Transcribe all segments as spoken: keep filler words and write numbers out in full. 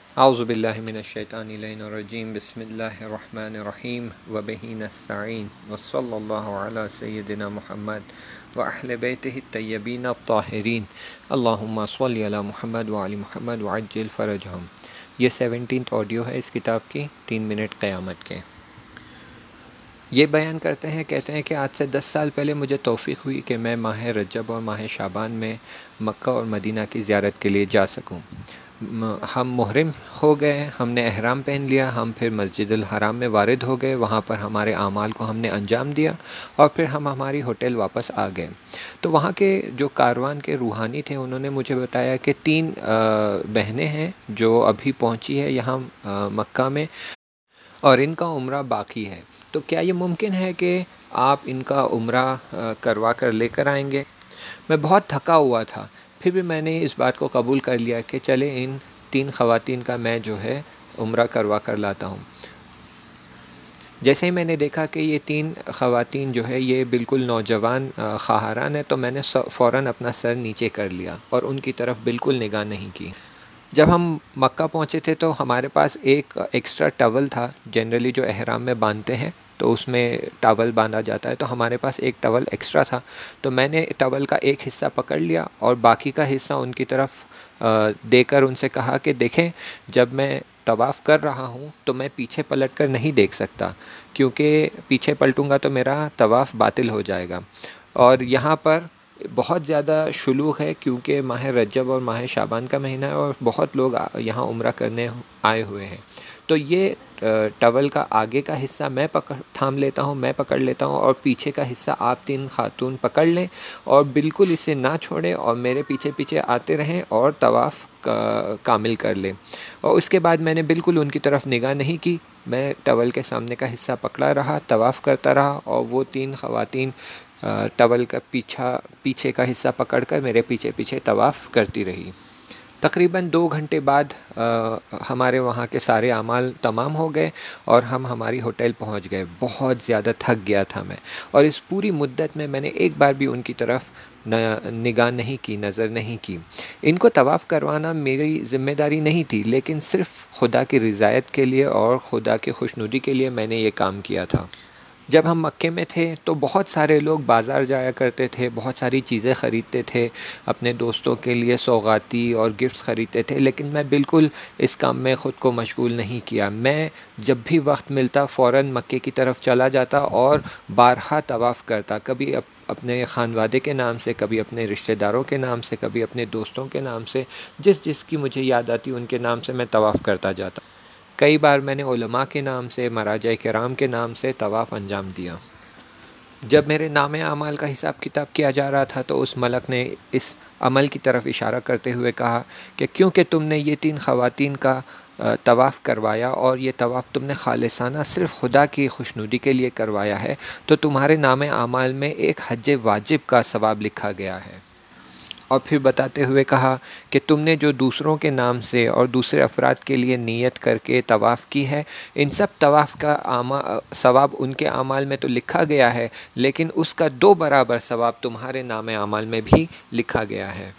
اعوذ باللہ من الشیطان اللعین الرجیم بسم اللہ الرحمن الرحیم وبہ نستعین وصلی اللہ علی سیدنا محمد واہل بیتہ الطیبین الطاہرین اللہم صلی علی محمد وعلی محمد وعجل فرجہم۔ یہ سیونٹینتھ آڈیو ہے اس کتاب کی، تین منٹ قیامت کے۔ یہ بیان کرتے ہیں، کہتے ہیں کہ آج سے دس سال پہلے مجھے توفیق ہوئی کہ میں ماہ رجب اور ماہ شعبان میں مکہ اور مدینہ کی زیارت کے لیے جا سکوں۔ ہم محرم ہو گئے، ہم نے احرام پہن لیا، ہم پھر مسجد الحرام میں وارد ہو گئے، وہاں پر ہمارے اعمال کو ہم نے انجام دیا اور پھر ہم ہماری ہوٹل واپس آ گئے۔ تو وہاں کے جو کاروان کے روحانی تھے انہوں نے مجھے بتایا کہ تین بہنیں ہیں جو ابھی پہنچی ہے یہاں مکہ میں اور ان کا عمرہ باقی ہے، تو کیا یہ ممکن ہے کہ آپ ان کا عمرہ کروا کر لے کر آئیں گے؟ میں بہت تھکا ہوا تھا، پھر بھی میں نے اس بات کو قبول کر لیا کہ چلے ان تین خواتین کا میں جو ہے عمرہ کروا کر لاتا ہوں۔ جیسے ہی میں نے دیکھا کہ یہ تین خواتین جو ہے یہ بالکل نوجوان خواہران ہیں، تو میں نے فوراً اپنا سر نیچے کر لیا اور ان کی طرف بالکل نگاہ نہیں کی۔ جب ہم مکہ پہنچے تھے تو ہمارے پاس ایک ایکسٹرا ٹاول تھا، جنرلی جو احرام میں باندھتے ہیں تو اس میں ٹاول باندھا جاتا ہے، تو ہمارے پاس ایک ٹاول ایکسٹرا تھا، تو میں نے ٹاول کا ایک حصہ پکڑ لیا اور باقی کا حصہ ان کی طرف دے کر ان سے کہا کہ دیکھیں، جب میں طواف کر رہا ہوں تو میں پیچھے پلٹ کر نہیں دیکھ سکتا، کیونکہ پیچھے پلٹوں گا تو میرا طواف باطل ہو جائے گا، اور یہاں پر بہت زیادہ شلوغ ہے کیونکہ ماہ رجب اور ماہ شعبان کا مہینہ ہے اور بہت لوگ یہاں عمرہ کرنے آئے ہوئے ہیں، تو یہ ٹاول کا آگے کا حصہ میں پکڑ تھام لیتا ہوں میں پکڑ لیتا ہوں اور پیچھے کا حصہ آپ تین خاتون پکڑ لیں اور بالکل اسے نہ چھوڑیں اور میرے پیچھے پیچھے آتے رہیں اور طواف کامل کر لیں۔ اور اس کے بعد میں نے بالکل ان کی طرف نگاہ نہیں کی، میں ٹاول کے سامنے کا حصہ پکڑا رہا، طواف کرتا رہا، اور وہ تین خواتین ٹاول کا پیچھا پیچھے کا حصہ پکڑ کر میرے پیچھے پیچھے طواف کرتی رہی۔ تقریباً دو گھنٹے بعد ہمارے وہاں کے سارے اعمال تمام ہو گئے اور ہم ہماری ہوٹل پہنچ گئے۔ بہت زیادہ تھک گیا تھا میں، اور اس پوری مدت میں میں نے ایک بار بھی ان کی طرف نگاہ نہیں کی، نظر نہیں کی۔ ان کو طواف کروانا میری ذمہ داری نہیں تھی، لیکن صرف خدا کی رضایت کے لیے اور خدا کی خوشنودی کے لیے میں نے یہ کام کیا تھا۔ جب ہم مکے میں تھے تو بہت سارے لوگ بازار جایا کرتے تھے، بہت ساری چیزیں خریدتے تھے، اپنے دوستوں کے لیے سوغاتی اور گفٹس خریدتے تھے، لیکن میں بالکل اس کام میں خود کو مشغول نہیں کیا۔ میں جب بھی وقت ملتا فوراً مکے کی طرف چلا جاتا اور بارہا طواف کرتا، کبھی اپنے خانوادے کے نام سے، کبھی اپنے رشتہ داروں کے نام سے، کبھی اپنے دوستوں کے نام سے، جس جس کی مجھے یاد آتی ان کے نام سے میں طواف کرتا جاتا۔ کئی بار میں نے علماء کے نام سے، مراجع کرام کے نام سے طواف انجام دیا۔ جب میرے نام اعمال کا حساب کتاب کیا جا رہا تھا تو اس ملک نے اس عمل کی طرف اشارہ کرتے ہوئے کہا کہ کیونکہ تم نے یہ تین خواتین کا طواف کروایا اور یہ طواف تم نے خالصانہ صرف خدا کی خوشنودی کے لیے کروایا ہے، تو تمہارے نام اعمال میں ایک حج واجب کا ثواب لکھا گیا ہے۔ اور پھر بتاتے ہوئے کہا کہ تم نے جو دوسروں کے نام سے اور دوسرے افراد کے لیے نیت کر کے طواف کی ہے، ان سب طواف کا ثواب ان کے اعمال میں تو لکھا گیا ہے، لیکن اس کا دو برابر ثواب تمہارے نام اعمال میں بھی لکھا گیا ہے۔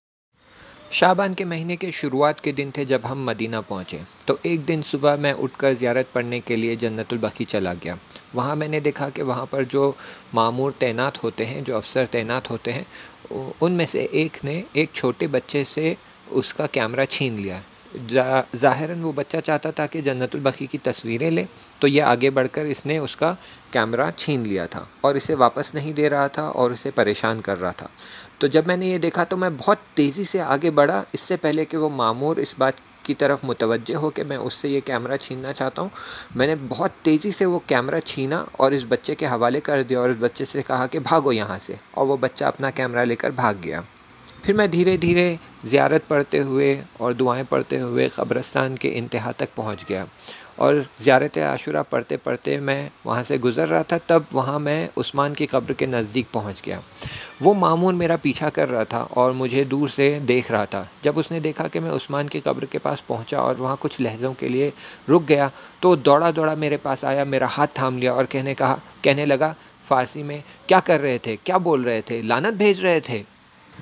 شعبان کے مہینے کے شروعات کے دن تھے جب ہم مدینہ پہنچے، تو ایک دن صبح میں اٹھ کر زیارت پڑھنے کے لیے جنت البقیع چلا گیا۔ وہاں میں نے دیکھا کہ وہاں پر جو مامور تعینات ہوتے ہیں، جو افسر تعینات ہوتے ہیں، ان میں سے ایک نے ایک چھوٹے بچے سے اس کا کیمرہ چھین لیا۔ ظاہراً وہ بچہ چاہتا تھا کہ جنت البقیع کی تصویریں لے، تو یہ آگے بڑھ کر اس نے اس کا کیمرہ چھین لیا تھا اور اسے واپس نہیں دے رہا تھا اور اسے پریشان کر رہا تھا۔ تو جب میں نے یہ دیکھا تو میں بہت تیزی سے آگے بڑھا، اس سے پہلے کہ وہ مامور اس بات کی طرف متوجہ ہو کہ میں اس سے یہ کیمرہ چھیننا چاہتا ہوں، میں نے بہت تیزی سے وہ کیمرہ چھینا اور اس بچے کے حوالے کر دیا اور اس بچے سے کہا کہ بھاگو یہاں سے، اور وہ بچہ اپنا کیمرہ لے کر بھاگ گیا۔ پھر میں دھیرے دھیرے زیارت پڑھتے ہوئے اور دعائیں پڑھتے ہوئے قبرستان کے انتہا تک پہنچ گیا، اور زیارت عاشورہ پڑھتے پڑھتے میں وہاں سے گزر رہا تھا، تب وہاں میں عثمان کی قبر کے نزدیک پہنچ گیا۔ وہ مامون میرا پیچھا کر رہا تھا اور مجھے دور سے دیکھ رہا تھا۔ جب اس نے دیکھا کہ میں عثمان کی قبر کے پاس پہنچا اور وہاں کچھ لحظوں کے لیے رک گیا، تو دوڑا دوڑا میرے پاس آیا، میرا ہاتھ تھام لیا اور کہنے کہا کہنے لگا فارسی میں، کیا کر رہے تھے، کیا بول رہے تھے، لعنت بھیج رہے تھے؟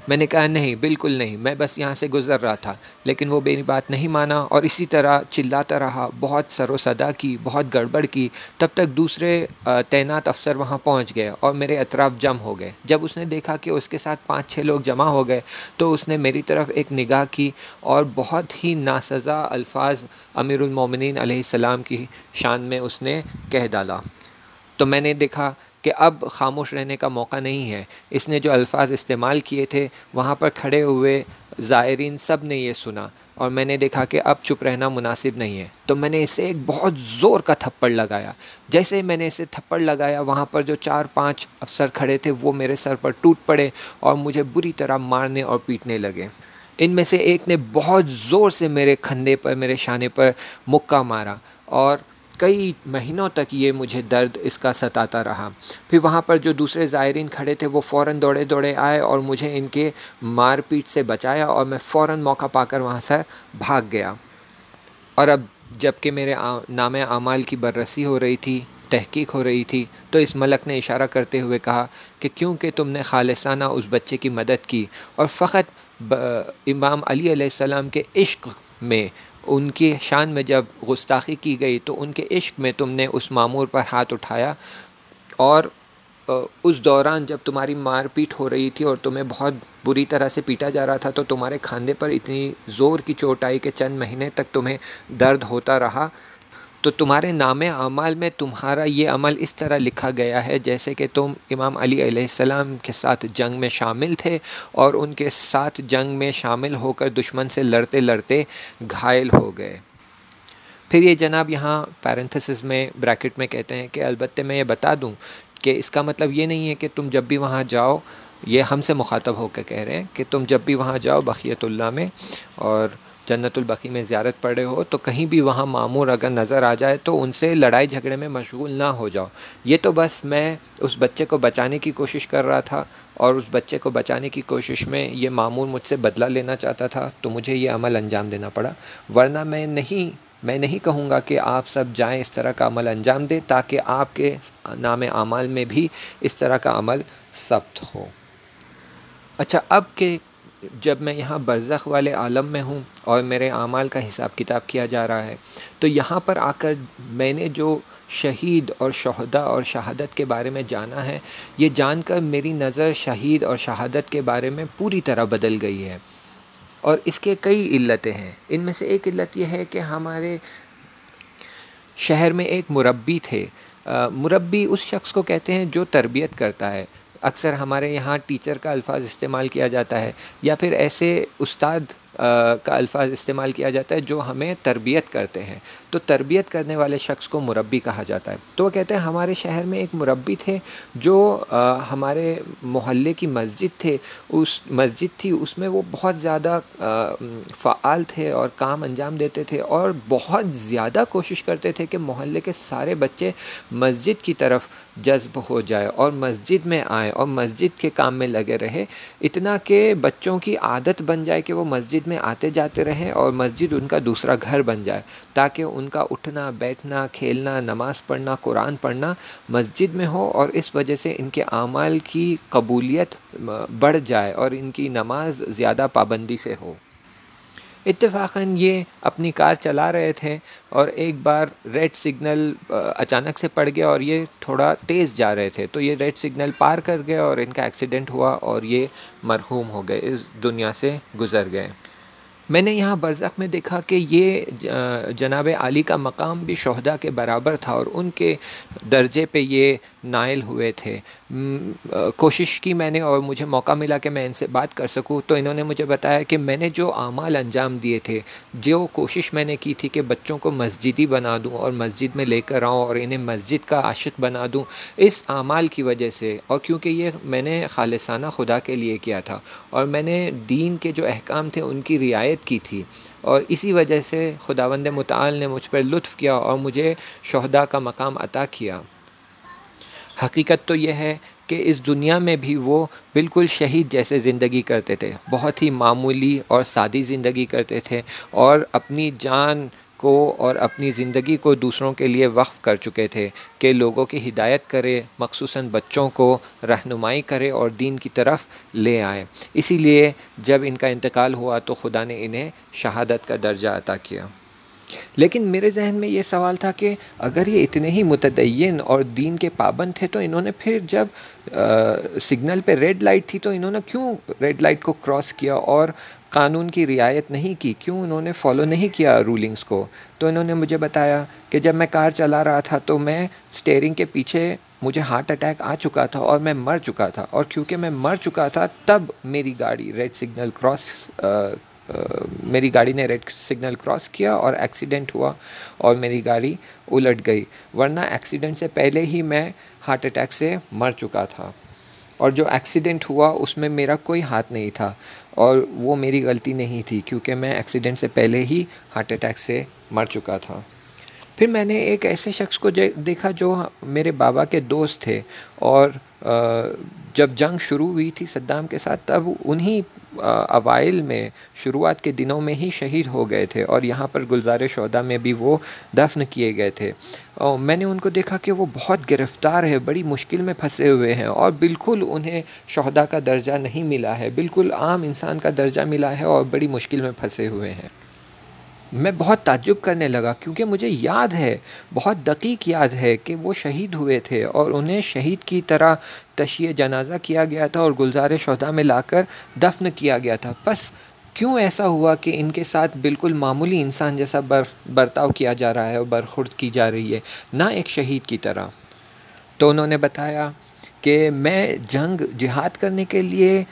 میں نے کہا نہیں، بالکل نہیں، میں بس یہاں سے گزر رہا تھا، لیکن وہ میری بات نہیں مانا اور اسی طرح چلاتا رہا، بہت سر و صدا کی، بہت گڑبڑ کی، تب تک دوسرے تعینات افسر وہاں پہنچ گئے اور میرے اطراف جم ہو گئے۔ جب اس نے دیکھا کہ اس کے ساتھ پانچ چھ لوگ جمع ہو گئے تو اس نے میری طرف ایک نگاہ کی اور بہت ہی ناسزا الفاظ امیر المومنین علیہ السلام کی شان میں اس نے کہہ ڈالا۔ تو میں نے دیکھا کہ اب خاموش رہنے کا موقع نہیں ہے۔ اس نے جو الفاظ استعمال کیے تھے وہاں پر کھڑے ہوئے زائرین سب نے یہ سنا اور میں نے دیکھا کہ اب چپ رہنا مناسب نہیں ہے، تو میں نے اسے ایک بہت زور کا تھپڑ لگایا۔ جیسے ہی میں نے اسے تھپڑ لگایا وہاں پر جو چار پانچ افسر کھڑے تھے وہ میرے سر پر ٹوٹ پڑے اور مجھے بری طرح مارنے اور پیٹنے لگے۔ ان میں سے ایک نے بہت زور سے میرے کھندے پر، میرے شانے پر مکہ مارا اور کئی مہینوں تک یہ مجھے درد اس کا ستاتا رہا۔ پھر وہاں پر جو دوسرے زائرین کھڑے تھے وہ فوراً دوڑے دوڑے آئے اور مجھے ان کے مار پیٹ سے بچایا اور میں فوراً موقع پا کر وہاں سے بھاگ گیا۔ اور اب جب کہ میرے نام اعمال کی بررسی ہو رہی تھی، تحقیق ہو رہی تھی، تو اس ملک نے اشارہ کرتے ہوئے کہا کہ کیونکہ تم نے خالصانہ اس بچے کی مدد کی اور فقط امام علی علیہ السلام کے عشق میں، ان کی شان میں جب گستاخی کی گئی تو ان کے عشق میں تم نے اس مامور پر ہاتھ اٹھایا، اور اس دوران جب تمہاری مار پیٹ ہو رہی تھی اور تمہیں بہت بری طرح سے پیٹا جا رہا تھا تو تمہارے کھاندے پر اتنی زور کی چوٹ آئی کہ چند مہینے تک تمہیں درد ہوتا رہا، تو تمہارے نام اعمال میں تمہارا یہ عمل اس طرح لکھا گیا ہے جیسے کہ تم امام علی علیہ السلام کے ساتھ جنگ میں شامل تھے اور ان کے ساتھ جنگ میں شامل ہو کر دشمن سے لڑتے لڑتے گھائل ہو گئے۔ پھر یہ جناب یہاں پیرنتھسس میں بریکٹ میں کہتے ہیں کہ البتہ میں یہ بتا دوں کہ اس کا مطلب یہ نہیں ہے کہ تم جب بھی وہاں جاؤ، یہ ہم سے مخاطب ہو کے کہہ رہے ہیں کہ تم جب بھی وہاں جاؤ بقیت اللہ میں اور جنت البقیع میں زیارت پڑھ رہے ہو تو کہیں بھی وہاں مامور اگر نظر آ جائے تو ان سے لڑائی جھگڑے میں مشغول نہ ہو جاؤ۔ یہ تو بس میں اس بچے کو بچانے کی کوشش کر رہا تھا اور اس بچے کو بچانے کی کوشش میں یہ مامور مجھ سے بدلہ لینا چاہتا تھا تو مجھے یہ عمل انجام دینا پڑا، ورنہ میں نہیں میں نہیں کہوں گا کہ آپ سب جائیں اس طرح کا عمل انجام دیں تاکہ آپ کے نام اعمال میں بھی اس طرح کا عمل ثبت ہو۔ اچھا، اب کہ جب میں یہاں برزخ والے عالم میں ہوں اور میرے اعمال کا حساب کتاب کیا جا رہا ہے تو یہاں پر آ کر میں نے جو شہید اور شہداء اور شہادت کے بارے میں جانا ہے، یہ جان کر میری نظر شہید اور شہادت کے بارے میں پوری طرح بدل گئی ہے، اور اس کے کئی علتیں ہیں۔ ان میں سے ایک علت یہ ہے کہ ہمارے شہر میں ایک مربی تھے۔ مربی اس شخص کو کہتے ہیں جو تربیت کرتا ہے۔ اکثر ہمارے یہاں ٹیچر کا الفاظ استعمال کیا جاتا ہے یا پھر ایسے استاد کا الفاظ استعمال کیا جاتا ہے جو ہمیں تربیت کرتے ہیں، تو تربیت کرنے والے شخص کو مربی کہا جاتا ہے۔ تو وہ کہتے ہیں ہمارے شہر میں ایک مربی تھے جو ہمارے محلے کی مسجد تھے اس مسجد تھی اس میں وہ بہت زیادہ فعال تھے اور کام انجام دیتے تھے اور بہت زیادہ کوشش کرتے تھے کہ محلے کے سارے بچے مسجد کی طرف جذب ہو جائے اور مسجد میں آئیں اور مسجد کے کام میں لگے رہے، اتنا کہ بچوں کی عادت بن جائے کہ وہ مسجد میں آتے جاتے رہیں اور مسجد ان کا دوسرا گھر بن جائے، تاکہ ان کا اٹھنا بیٹھنا کھیلنا نماز پڑھنا قرآن پڑھنا مسجد میں ہو اور اس وجہ سے ان کے اعمال کی قبولیت بڑھ جائے اور ان کی نماز زیادہ پابندی سے ہو۔ اتفاقاً یہ اپنی کار چلا رہے تھے اور ایک بار ریڈ سگنل اچانک سے پڑ گیا اور یہ تھوڑا تیز جا رہے تھے، تو یہ ریڈ سگنل پار کر گئے اور ان کا ایکسیڈنٹ ہوا اور یہ مرحوم ہو گئے، اس دنیا سے گزر گئے۔ میں نے یہاں برزخ میں دیکھا کہ یہ جناب عالی کا مقام بھی شہداء کے برابر تھا اور ان کے درجے پہ یہ نائل ہوئے تھے۔ کوشش کی میں نے اور مجھے موقع ملا کہ میں ان سے بات کر سکوں، تو انہوں نے مجھے بتایا کہ میں نے جو اعمال انجام دیے تھے، جو کوشش میں نے کی تھی کہ بچوں کو مسجدی بنا دوں اور مسجد میں لے کر آؤں اور انہیں مسجد کا عاشق بنا دوں، اس اعمال کی وجہ سے، اور کیونکہ یہ میں نے خالصانہ خدا کے لیے کیا تھا اور میں نے دین کے جو احکام تھے ان کی رعایت کی تھی، اور اسی وجہ سے خداوند متعال نے مجھ پر لطف کیا اور مجھے شہداء کا مقام عطا کیا۔ حقیقت تو یہ ہے کہ اس دنیا میں بھی وہ بالکل شہید جیسے زندگی کرتے تھے، بہت ہی معمولی اور سادی زندگی کرتے تھے اور اپنی جان کو اور اپنی زندگی کو دوسروں کے لیے وقف کر چکے تھے کہ لوگوں کی ہدایت کرے، مخصوصاً بچوں کو رہنمائی کرے اور دین کی طرف لے آئے۔ اسی لیے جب ان کا انتقال ہوا تو خدا نے انہیں شہادت کا درجہ عطا کیا۔ لیکن میرے ذہن میں یہ سوال تھا کہ اگر یہ اتنے ہی متدین اور دین کے پابند تھے تو انہوں نے پھر جب سگنل پہ ریڈ لائٹ تھی تو انہوں نے کیوں ریڈ لائٹ کو کراس کیا اور قانون کی رعایت نہیں کی؟ کیوں انہوں نے فالو نہیں کیا رولنگز کو؟ تو انہوں نے مجھے بتایا کہ جب میں کار چلا رہا تھا تو میں اسٹیئرنگ کے پیچھے مجھے ہارٹ اٹیک آ چکا تھا اور میں مر چکا تھا، اور کیونکہ میں مر چکا تھا تب میری گاڑی ریڈ سگنل کراس میری گاڑی نے ریڈ سگنل کراس کیا اور ایکسیڈنٹ ہوا اور میری گاڑی الٹ گئی، ورنہ ایکسیڈنٹ سے پہلے ہی میں ہارٹ اٹیک سے مر چکا تھا، اور جو ایکسیڈنٹ ہوا اس میں میرا کوئی ہاتھ نہیں تھا اور وہ میری غلطی نہیں تھی کیونکہ میں ایکسیڈنٹ سے پہلے ہی ہارٹ اٹیک سے مر چکا تھا۔ پھر میں نے ایک ایسے شخص کو دیکھا جو میرے بابا کے دوست تھے، اور جب جنگ شروع ہوئی تھی صدام کے ساتھ تب انہی اوائل میں شروعات کے دنوں میں ہی شہید ہو گئے تھے، اور یہاں پر گلزار شہداء میں بھی وہ دفن کیے گئے تھے۔ اور میں نے ان کو دیکھا کہ وہ بہت گرفتار ہے، بڑی مشکل میں پھنسے ہوئے ہیں، اور بالکل انہیں شہداء کا درجہ نہیں ملا ہے، بالکل عام انسان کا درجہ ملا ہے اور بڑی مشکل میں پھنسے ہوئے ہیں۔ میں بہت تعجب کرنے لگا کیونکہ مجھے یاد ہے، بہت دقیق یاد ہے کہ وہ شہید ہوئے تھے اور انہیں شہید کی طرح تشییع جنازہ کیا گیا تھا اور گلزار شہداء میں لا کر دفن کیا گیا تھا۔ بس کیوں ایسا ہوا کہ ان کے ساتھ بالکل معمولی انسان جیسا بر برتاؤ کیا جا رہا ہے اور برخورد کی جا رہی ہے، نہ ایک شہید کی طرح؟ تو انہوں نے بتایا کہ میں جنگ جہاد کرنے کے لیے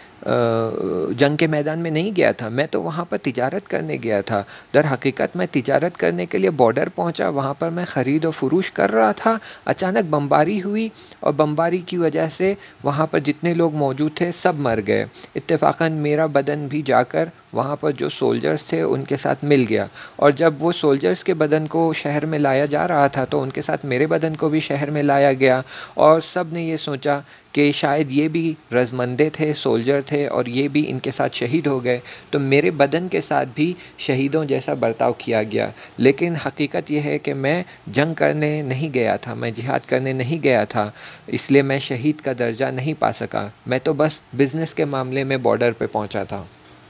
جنگ کے میدان میں نہیں گیا تھا، میں تو وہاں پر تجارت کرنے گیا تھا۔ در حقیقت میں تجارت کرنے کے لیے بارڈر پہنچا، وہاں پر میں خرید و فروش کر رہا تھا، اچانک بمباری ہوئی اور بمباری کی وجہ سے وہاں پر جتنے لوگ موجود تھے سب مر گئے۔ اتفاقاً میرا بدن بھی جا کر وہاں پر جو سولجرز تھے ان کے ساتھ مل گیا، اور جب وہ سولجرز کے بدن کو شہر میں لایا جا رہا تھا تو ان کے ساتھ میرے بدن کو بھی شہر میں لایا گیا، اور سب نے یہ سوچا کہ شاید یہ بھی رضمندے تھے، سولجر تھے، اور یہ بھی ان کے ساتھ شہید ہو گئے، تو میرے بدن کے ساتھ بھی شہیدوں جیسا برتاؤ کیا گیا۔ لیکن حقیقت یہ ہے کہ میں جنگ کرنے نہیں گیا تھا، میں جہاد کرنے نہیں گیا تھا، اس لیے میں شہید کا درجہ نہیں پا سکا، میں تو بس بزنس کے معاملے میں بارڈر پہ پہنچا تھا۔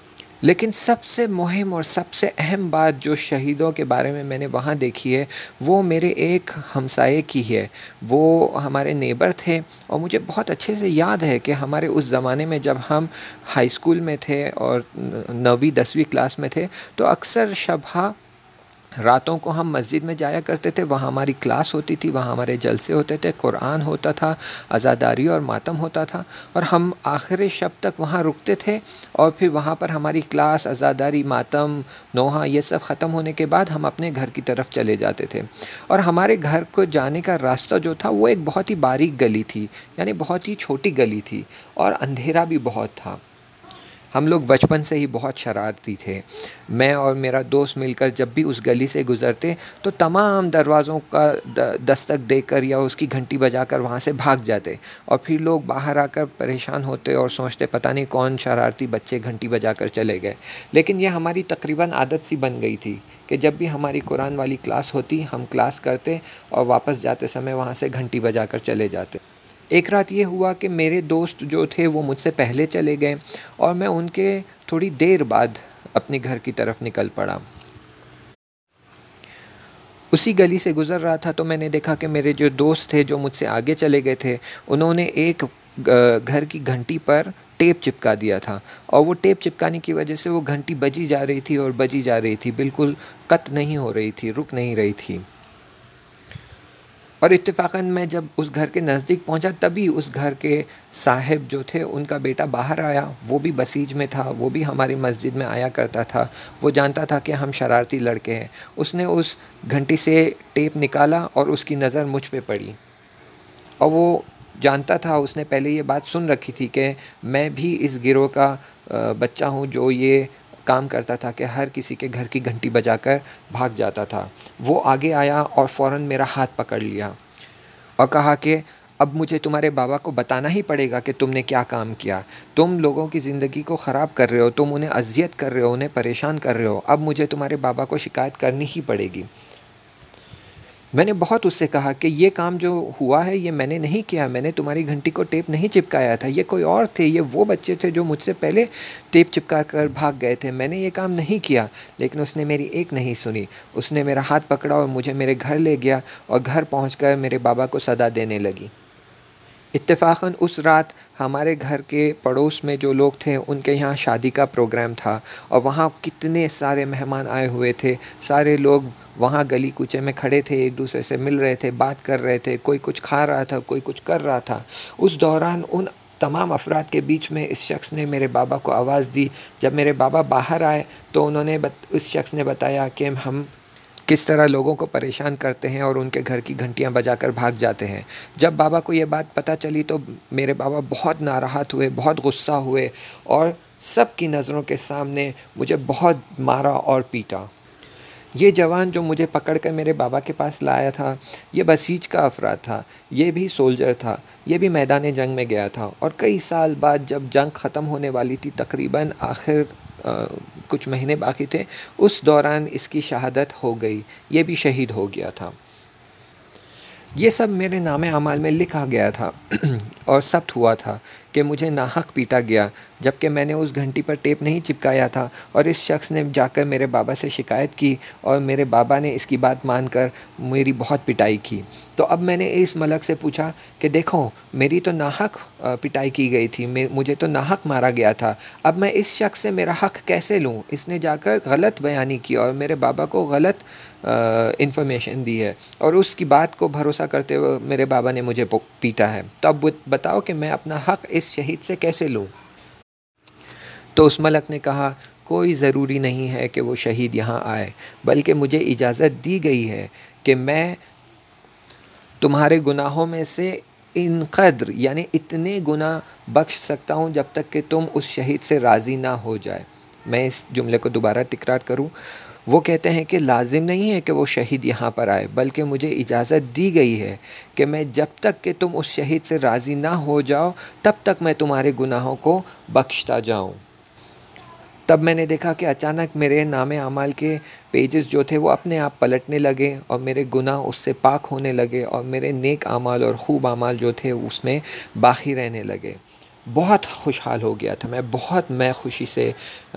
لیکن سب سے مہم اور سب سے اہم بات جو شہیدوں کے بارے میں میں نے وہاں دیکھی ہے وہ میرے ایک ہمسائے کی ہے۔ وہ ہمارے نیبر تھے، اور مجھے بہت اچھے سے یاد ہے کہ ہمارے اس زمانے میں جب ہم ہائی اسکول میں تھے اور نویں دسویں کلاس میں تھے تو اکثر شبہ راتوں کو ہم مسجد میں جایا کرتے تھے، وہاں ہماری کلاس ہوتی تھی، وہاں ہمارے جلسے ہوتے تھے، قرآن ہوتا تھا، عزاداری اور ماتم ہوتا تھا، اور ہم آخر شب تک وہاں رکتے تھے، اور پھر وہاں پر ہماری کلاس، عزاداری، ماتم، نوحہ یہ سب ختم ہونے کے بعد ہم اپنے گھر کی طرف چلے جاتے تھے۔ اور ہمارے گھر کو جانے کا راستہ جو تھا وہ ایک بہت ہی باریک گلی تھی، یعنی بہت ہی چھوٹی گلی تھی، اور اندھیرا بھی بہت تھا۔ ہم لوگ بچپن سے ہی بہت شرارتی تھے، میں اور میرا دوست مل کر جب بھی اس گلی سے گزرتے تو تمام دروازوں کا دستک دے کر یا اس کی گھنٹی بجا کر وہاں سے بھاگ جاتے، اور پھر لوگ باہر آ کر پریشان ہوتے اور سوچتے پتہ نہیں کون شرارتی بچے گھنٹی بجا کر چلے گئے۔ لیکن یہ ہماری تقریباً عادت سی بن گئی تھی کہ جب بھی ہماری قرآن والی کلاس ہوتی ہم کلاس کرتے اور واپس جاتے سمے وہاں سے گھنٹی بجا کر چلے جاتے۔ ایک رات یہ ہوا کہ میرے دوست جو تھے وہ مجھ سے پہلے چلے گئے، اور میں ان کے تھوڑی دیر بعد اپنے گھر کی طرف نکل پڑا۔ اسی گلی سے گزر رہا تھا تو میں نے دیکھا کہ میرے جو دوست تھے جو مجھ سے آگے چلے گئے تھے انہوں نے ایک گھر کی گھنٹی پر ٹیپ چپکا دیا تھا، اور وہ ٹیپ چپکانے کی وجہ سے وہ گھنٹی بجی جا رہی تھی اور بجی جا رہی تھی، بالکل قط نہیں ہو رہی تھی، رک نہیں رہی تھی۔ اور اتفاقاً میں جب اس گھر کے نزدیک پہنچا تبھی اس گھر کے صاحب جو تھے ان کا بیٹا باہر آیا، وہ بھی بسیج میں تھا، وہ بھی ہماری مسجد میں آیا کرتا تھا، وہ جانتا تھا کہ ہم شرارتی لڑکے ہیں۔ اس نے اس گھنٹی سے ٹیپ نکالا اور اس کی نظر مجھ پہ پڑی، اور وہ جانتا تھا، اس نے پہلے یہ بات سن رکھی تھی کہ میں بھی اس گروہ کا بچہ ہوں جو یہ کام کرتا تھا کہ ہر کسی کے گھر کی گھنٹی بجا کر بھاگ جاتا تھا۔ وہ آگے آیا اور فوراً میرا ہاتھ پکڑ لیا اور کہا کہ اب مجھے تمہارے بابا کو بتانا ہی پڑے گا کہ تم نے کیا کام کیا، تم لوگوں کی زندگی کو خراب کر رہے ہو، تم انہیں اذیت کر رہے ہو، انہیں پریشان کر رہے ہو، اب مجھے تمہارے بابا کو شکایت کرنی ہی پڑے گی۔ میں نے بہت اس سے کہا کہ یہ کام جو ہوا ہے یہ میں نے نہیں کیا، میں نے تمہاری گھنٹی کو ٹیپ نہیں چپکایا تھا، یہ کوئی اور تھے، یہ وہ بچے تھے جو مجھ سے پہلے ٹیپ چپکا کر بھاگ گئے تھے، میں نے یہ کام نہیں کیا۔ لیکن اس نے میری ایک نہیں سنی، اس نے میرا ہاتھ پکڑا اور مجھے میرے گھر لے گیا اور گھر پہنچ کر میرے بابا کو صدا دینے لگی۔ اتفاقاً اس رات ہمارے گھر کے پڑوس میں جو لوگ تھے ان کے یہاں شادی کا پروگرام تھا، اور وہاں کتنے سارے مہمان آئے ہوئے تھے، سارے لوگ وہاں گلی کوچے میں کھڑے تھے، ایک دوسرے سے مل رہے تھے، بات کر رہے تھے، کوئی کچھ کھا رہا تھا، کوئی کچھ کر رہا تھا۔ اس دوران ان تمام افراد کے بیچ میں اس شخص نے میرے بابا کو آواز دی۔ جب میرے بابا باہر آئے تو انہوں نے بت... اس شخص نے بتایا کہ ہم کس طرح لوگوں کو پریشان کرتے ہیں اور ان کے گھر کی گھنٹیاں بجا کر بھاگ جاتے ہیں۔ جب بابا کو یہ بات پتہ چلی تو میرے بابا بہت ناراحت ہوئے، بہت غصہ ہوئے، اور سب کی نظروں کے سامنے مجھے بہت مارا اور پیٹا۔ یہ جوان جو مجھے پکڑ کر میرے بابا کے پاس لایا تھا، یہ بسیج کا افراد تھا، یہ بھی سولجر تھا، یہ بھی میدان جنگ میں گیا تھا، اور کئی سال بعد جب جنگ ختم ہونے والی تھی، تقریباً آخر آ, کچھ مہینے باقی تھے، اس دوران اس کی شہادت ہو گئی، یہ بھی شہید ہو گیا تھا۔ یہ سب میرے نام اعمال میں لکھا گیا تھا اور ثبت ہوا تھا کہ مجھے ناحق پیٹا گیا، جبکہ میں نے اس گھنٹی پر ٹیپ نہیں چپکایا تھا، اور اس شخص نے جا کر میرے بابا سے شکایت کی، اور میرے بابا نے اس کی بات مان کر میری بہت پٹائی کی۔ تو اب میں نے اس ملک سے پوچھا کہ دیکھو، میری تو ناحق پٹائی کی گئی تھی، مجھے تو ناحق مارا گیا تھا، اب میں اس شخص سے میرا حق کیسے لوں؟ اس نے جا کر غلط بیانی کی اور میرے بابا کو غلط انفارمیشن دی ہے، اور اس کی بات کو بھروسہ کرتے ہوئے میرے بابا نے مجھے پیٹا ہے، تو اب بتاؤ کہ میں اپنا حق اس شہید سے کیسے لوں؟ تو اس ملک نے کہا، کوئی ضروری نہیں ہے کہ وہ شہید یہاں آئے، بلکہ مجھے اجازت دی گئی ہے کہ میں تمہارے گناہوں میں سے ان قدر یعنی اتنے گناہ بخش سکتا ہوں جب تک کہ تم اس شہید سے راضی نہ ہو جائے۔ میں اس جملے کو دوبارہ تکرار کروں۔ وہ کہتے ہیں کہ لازم نہیں ہے کہ وہ شہید یہاں پر آئے، بلکہ مجھے اجازت دی گئی ہے کہ میں جب تک کہ تم اس شہید سے راضی نہ ہو جاؤ تب تک میں تمہارے گناہوں کو بخشتا جاؤں۔ تب میں نے دیکھا کہ اچانک میرے نام اعمال کے پیجز جو تھے وہ اپنے آپ پلٹنے لگے، اور میرے گناہ اس سے پاک ہونے لگے، اور میرے نیک اعمال اور خوب اعمال جو تھے اس میں باقی رہنے لگے۔ بہت خوشحال ہو گیا تھا میں، بہت میں خوشی سے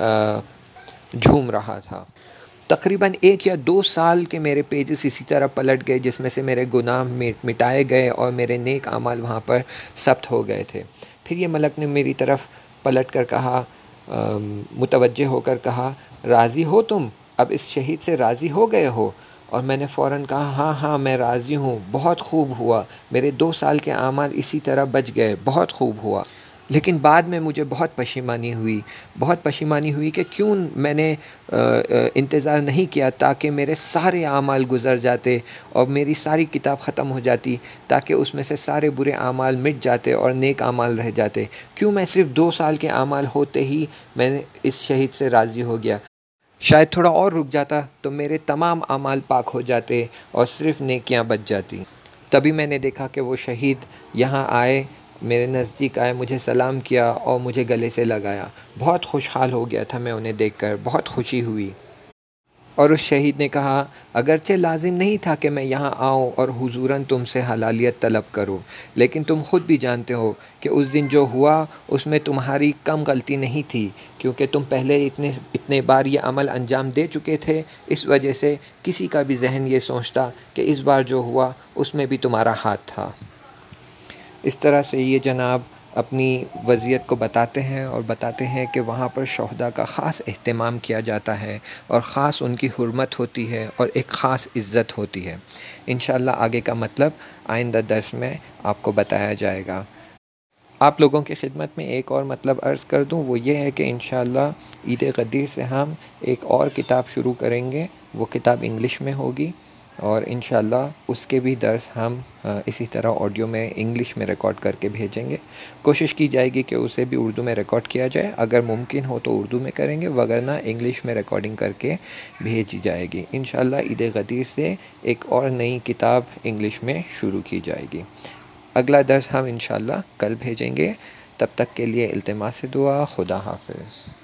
جھوم رہا تھا۔ تقریباً ایک یا دو سال کے میرے پیجز اسی طرح پلٹ گئے، جس میں سے میرے گناہ مٹائے گئے اور میرے نیک اعمال وہاں پر ثبت ہو گئے تھے۔ پھر یہ ملک نے میری طرف پلٹ کر کہا، متوجہ ہو کر کہا، راضی ہو تم؟ اب اس شہید سے راضی ہو گئے ہو؟ اور میں نے فوراً کہا، ہاں ہاں میں راضی ہوں، بہت خوب ہوا، میرے دو سال کے اعمال اسی طرح بچ گئے، بہت خوب ہوا۔ لیکن بعد میں مجھے بہت پشیمانی ہوئی، بہت پشیمانی ہوئی کہ کیوں میں نے انتظار نہیں کیا تاکہ میرے سارے اعمال گزر جاتے اور میری ساری کتاب ختم ہو جاتی، تاکہ اس میں سے سارے برے اعمال مٹ جاتے اور نیک اعمال رہ جاتے۔ کیوں میں صرف دو سال کے اعمال ہوتے ہی میں نے اس شہید سے راضی ہو گیا؟ شاید تھوڑا اور رک جاتا تو میرے تمام اعمال پاک ہو جاتے اور صرف نیکیاں بچ جاتی۔ تبھی میں نے دیکھا کہ وہ شہید یہاں آئے، میرے نزدیک آئے، مجھے سلام کیا اور مجھے گلے سے لگایا۔ بہت خوشحال ہو گیا تھا میں انہیں دیکھ کر، بہت خوشی ہوئی۔ اور اس شہید نے کہا، اگرچہ لازم نہیں تھا کہ میں یہاں آؤں اور حضوراً تم سے حلالیت طلب کروں، لیکن تم خود بھی جانتے ہو کہ اس دن جو ہوا اس میں تمہاری کم غلطی نہیں تھی، کیونکہ تم پہلے اتنے اتنے بار یہ عمل انجام دے چکے تھے، اس وجہ سے کسی کا بھی ذہن یہ سوچتا کہ اس بار جو ہوا اس میں بھی تمہارا ہاتھ تھا۔ اس طرح سے یہ جناب اپنی وضعیت کو بتاتے ہیں اور بتاتے ہیں کہ وہاں پر شہداء کا خاص اہتمام کیا جاتا ہے اور خاص ان کی حرمت ہوتی ہے اور ایک خاص عزت ہوتی ہے۔ انشاءاللہ آگے کا مطلب آئندہ درس میں آپ کو بتایا جائے گا۔ آپ لوگوں کی خدمت میں ایک اور مطلب عرض کر دوں، وہ یہ ہے کہ انشاءاللہ عید غدیر سے ہم ایک اور کتاب شروع کریں گے، وہ کتاب انگلش میں ہوگی، اور انشاءاللہ اس کے بھی درس ہم اسی طرح آڈیو میں انگلش میں ریکارڈ کر کے بھیجیں گے۔ کوشش کی جائے گی کہ اسے بھی اردو میں ریکارڈ کیا جائے، اگر ممکن ہو تو اردو میں کریں گے، وگرنہ انگلش میں ریکارڈنگ کر کے بھیجی جائے گی۔ انشاءاللہ عید غدیر سے ایک اور نئی کتاب انگلش میں شروع کی جائے گی۔ اگلا درس ہم انشاءاللہ کل بھیجیں گے. تب تک کے لیے التماس دعا. خدا حافظ.